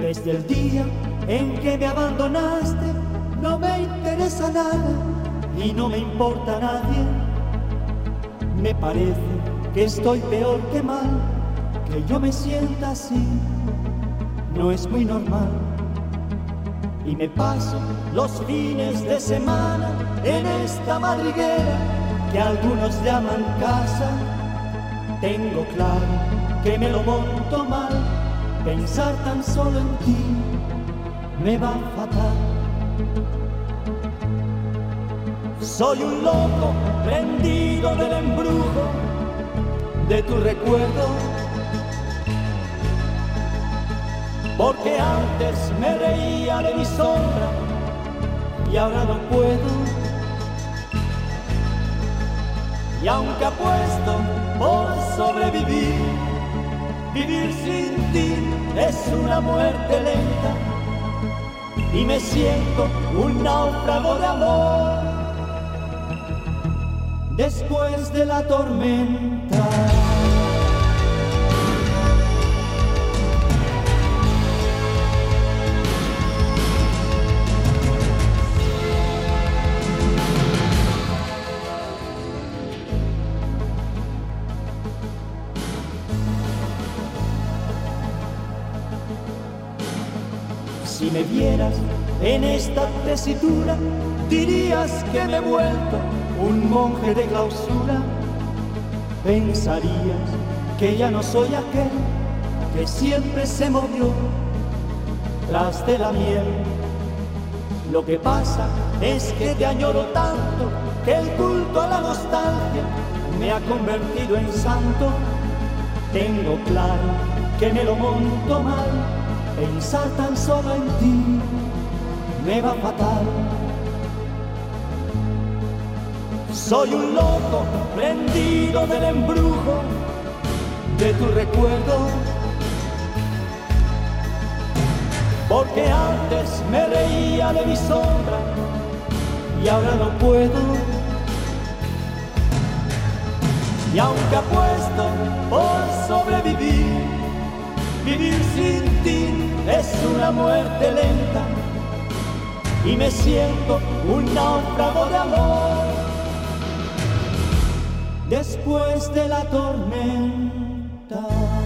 Desde el día en que me abandonaste, no me interesa nada y no me importa nadie. Me parece que estoy peor que mal, que yo me sienta así, no es muy normal. Y me paso los fines de semana en esta madriguera que algunos llaman casa. Tengo claro que me lo monto mal, pensar tan solo en ti me va fatal. Soy un loco prendido del embrujo de tu recuerdo, porque antes me reía de mi sombra y ahora no puedo. Y aunque apuesto por sobrevivir, vivir sin ti es una muerte lenta y me siento un náufrago de amor después de la tormenta. Si me vieras en esta tesitura, dirías que me he vuelto un monje de clausura. Pensarías que ya no soy aquel que siempre se movió tras de la miel. Lo que pasa es que te añoro tanto que el culto a la nostalgia me ha convertido en santo. Tengo claro que me lo monto mal, pensar tan solo en ti me va fatal. Soy un loco prendido del embrujo de tu recuerdo, porque antes me reía de mi sombra y ahora no puedo. Y aunque apuesto por sobrevivir, vivir sin ti es una muerte lenta y me siento un náufrago de amor después de la tormenta.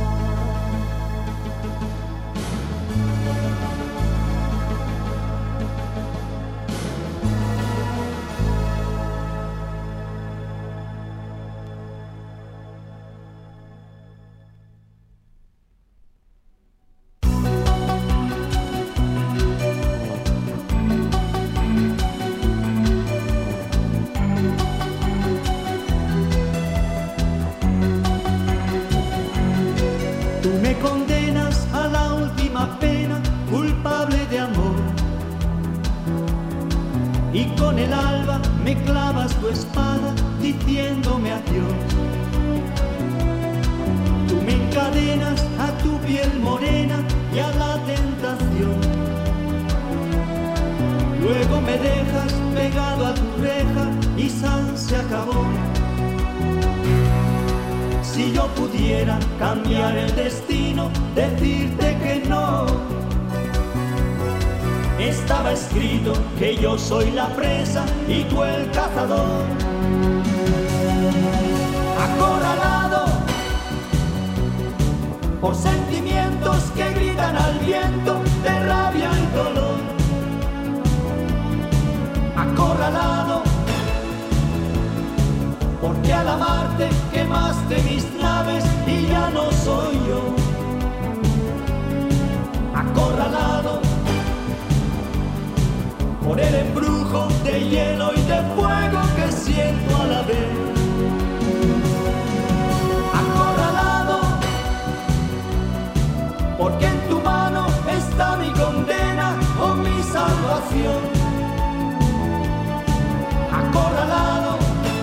Condenas a la última pena, culpable de amor, y con el alba me clavas tu espada diciéndome adiós. Tú me encadenas a tu piel morena y a la tentación, luego me dejas pegado a tu reja y san se acabó. Si yo pudiera cambiar el destino, decirte que no. Estaba escrito que yo soy la presa y tú el cazador. Acorralado por sentimientos que gritan al viento de rabia y dolor. Acorralado porque al amarte quemaste mis naves y ya no soy yo. Acorralado por el embrujo de hielo y de fuego que siento a la vez. Acorralado porque en tu mano está mi condena o mi salvación. Acorralado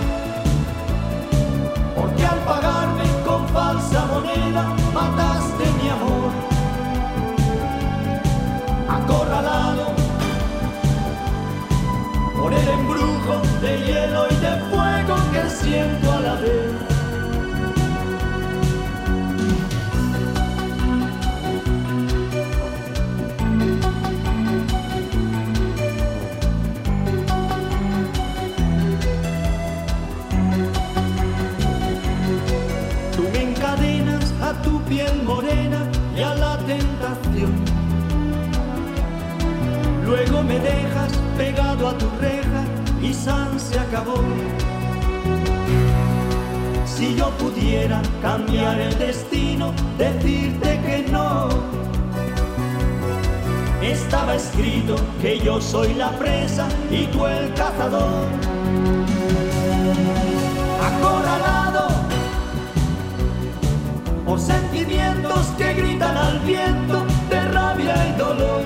porque al pagarme con falsa moneda mataste mi amor. Acorralado por el embrujo de hielo y de fuego que siento a la vez. tentación. Luego me dejas pegado a tu reja y san se acabó. Si yo pudiera cambiar el destino, decirte que no. Estaba escrito que yo soy la presa y tú el cazador. Acorralado por sentimientos que gritan al viento de rabia y dolor.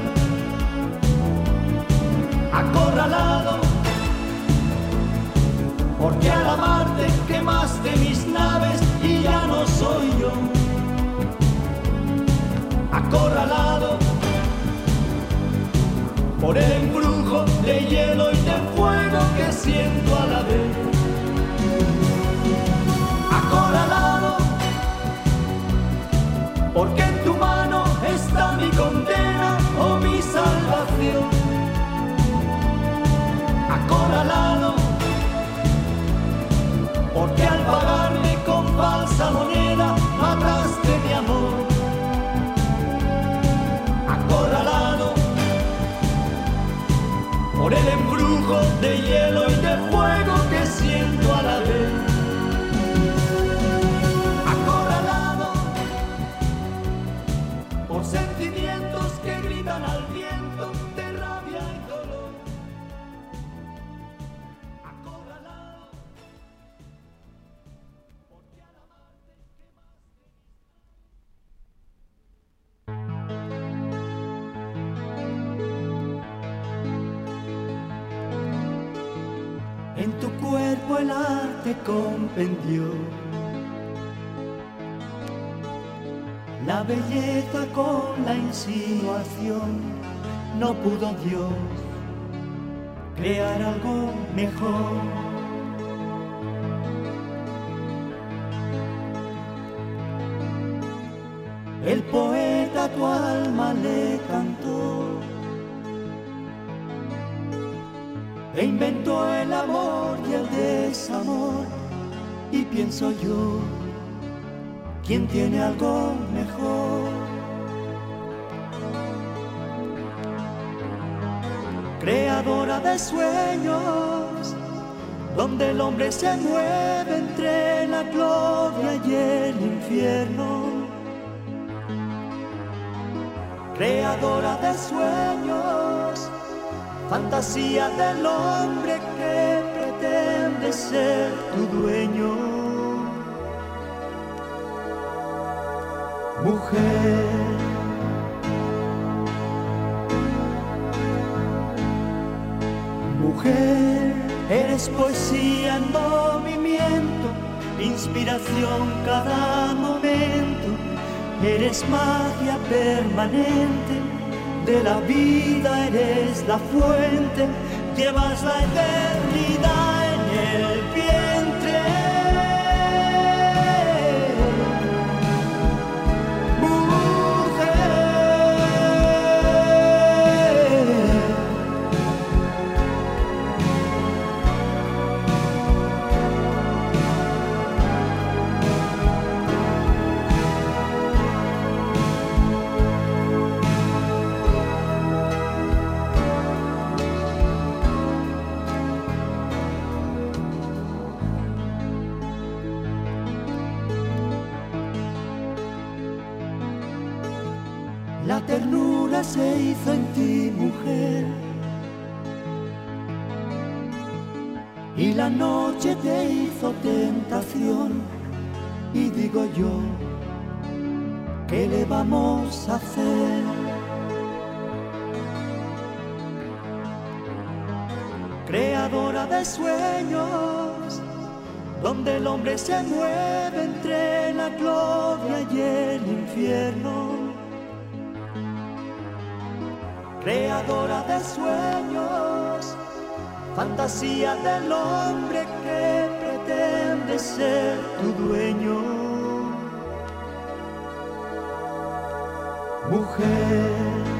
Acorralado porque al amarte quemaste mis naves y ya no soy yo. Acorralado por el embrujo de hielo y de fuego que siento a la vez. Acorralado porque en tu mano está mi condena o mi salvación. Acorralado porque al pagarme con falsa moneda mataste mi amor. Acorralado por el embrujo de hielo y de fuego que siento a la vez. Acorralado por sentimientos que gritan al viento de rabia y dolor. Acorralado porque al amarte quemaste. En tu cuerpo el arte comprendió la belleza con la insinuación. No pudo Dios crear algo mejor. El poeta a tu alma le cantó e inventó el amor y el desamor. Y pienso yo, ¿quién tiene algo mejor? Creadora de sueños, donde el hombre se mueve entre la gloria y el infierno. Creadora de sueños, fantasía del hombre que pretende ser tu dueño. Mujer, mujer, eres poesía en movimiento, inspiración cada momento, eres magia permanente. De la vida eres la fuente, llevas la eternidad en el vientre. Mujer, la ternura se hizo en ti, mujer, y la noche te hizo tentación. Y digo yo, ¿qué le vamos a hacer? Creadora de sueños, donde el hombre se mueve entre la gloria y el infierno. Creadora de sueños, fantasía del hombre que pretende ser tu dueño. Mujer,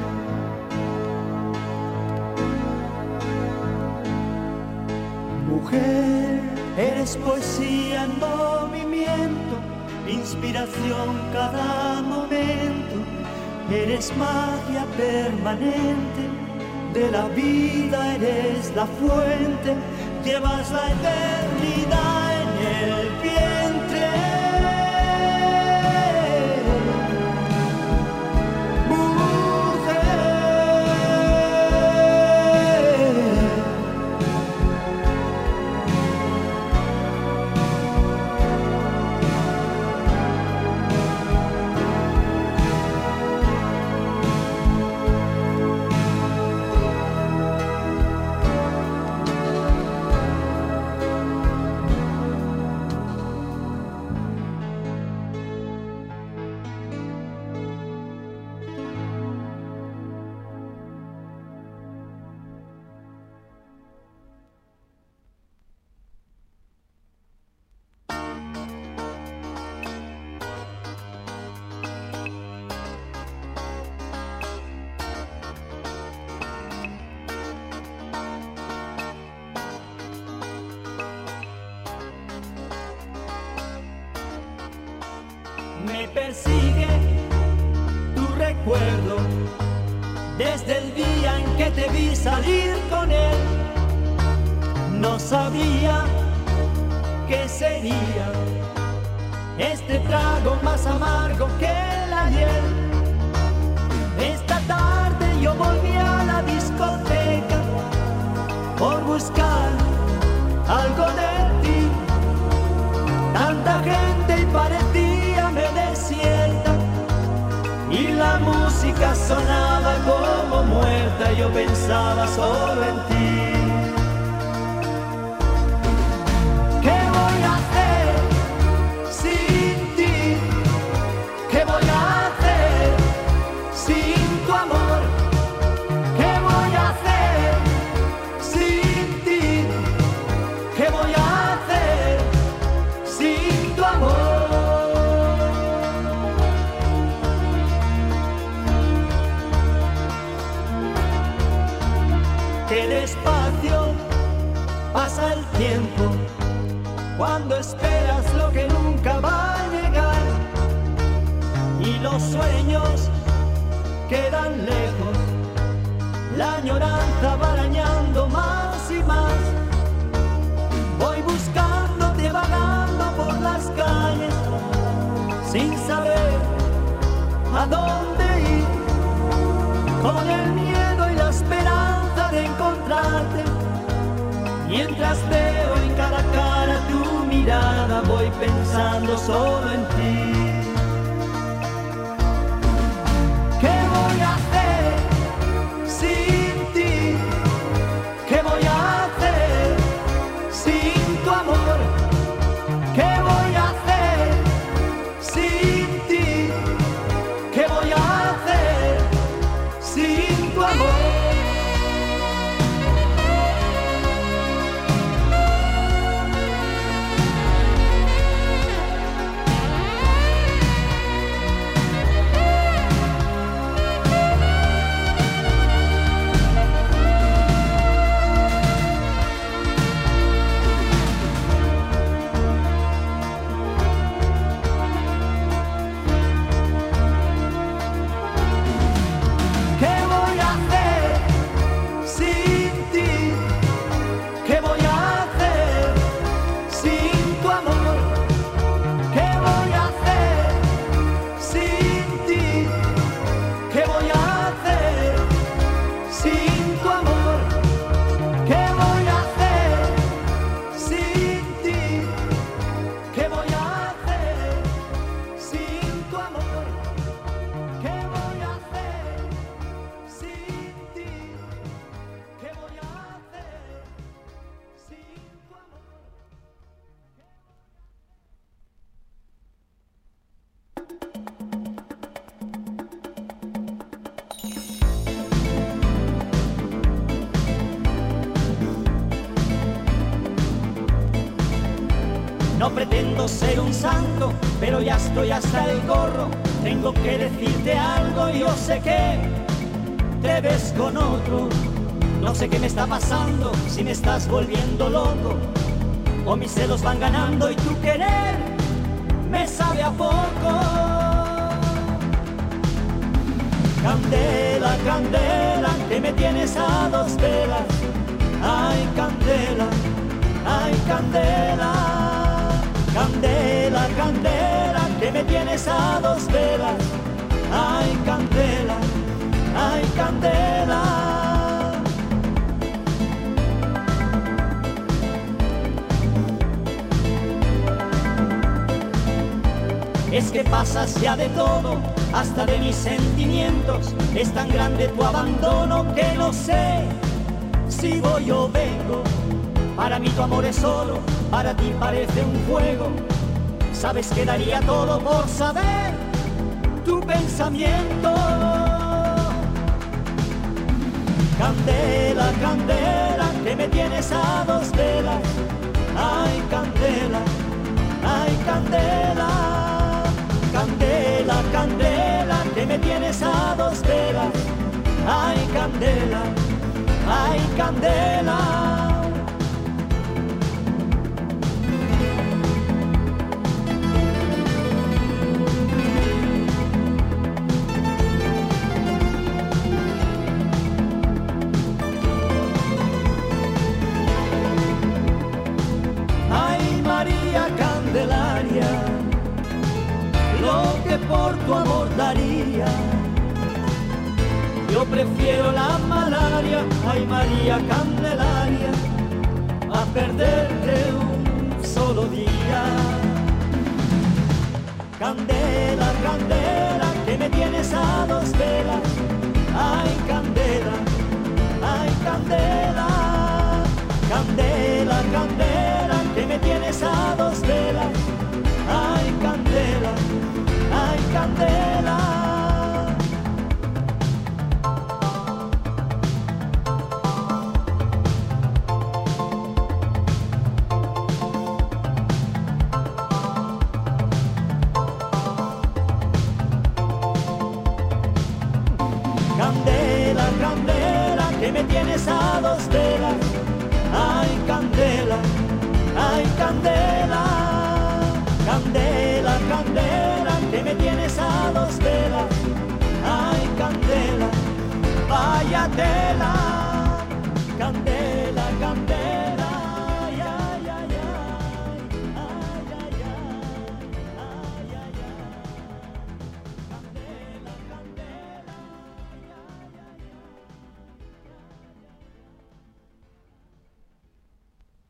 mujer, eres poesía en movimiento, inspiración cada momento, Eres magia permanente, de la vida eres la fuente, llevas la eternidad en el vientre. Me persigue tu recuerdo desde el día en que te vi salir con él. No sabía que sería este trago más amargo que el ayer. Esta tarde yo volví a la discoteca por buscar algo de ti. Tanta gente y parecía desierta y la música sonaba como muerta. Yo pensaba solo en ti. ¿Qué voy a hacer sin ti? ¿Qué voy a hacer sin tu amor? ¿Qué voy a hacer sin ti? ¿Qué voy a hacer sin tu amor? Qué despacio pasa el tiempo cuando esperas lo que nunca va a llegar y los sueños quedan lejos, la añoranza va arañando más y más. Voy buscándote vagando por las calles sin saber a dónde ir, con el miedo y la esperanza de encontrarte. Mientras veo en cada cara tu mirada, voy pensando solo en ti. ¿Qué voy a hacer sin ti? ¿Qué voy a hacer sin tu amor? ¿Qué voy a hacer sin ti? ¿Qué voy a hacer sin tu amor? No pretendo ser un santo, pero ya estoy hasta el gorro. Tengo que decirte algo, yo sé que te ves con otro. No sé qué me está pasando, si me estás volviendo loco o mis celos van ganando y tu querer me sabe a poco. Candela, candela, que me tienes a dos velas. Ay, candela, ay, candela. Candela, candela, que me tienes a dos velas. Ay, candela, ay, candela. Es que pasas ya de todo, hasta de mis sentimientos. Es tan grande tu abandono que no sé si voy o vengo. Para mí tu amor es solo, para ti parece un juego. Sabes que daría todo por saber tu pensamiento. Candela, candela, que me tienes a dos velas. Ay, candela, ay, candela. Candela, candela, que me tienes a dos velas. Ay, candela, ay, candela. Ay, María Candelaria, lo que por tu amor daría. Yo prefiero la malaria, ay María Candelaria, a perderte un solo día. Candela, candela, que me tienes a dos velas. Ay, candela, ay, candela. Candela, candela, que me tienes a dos velas. Ay, candela, ay, candela. Candela, candela, que me tienes a dos velas. Ay, candela, ay, candela. Candela, candela, que me tienes a dos velas. Ay, candela, vaya tela, candela.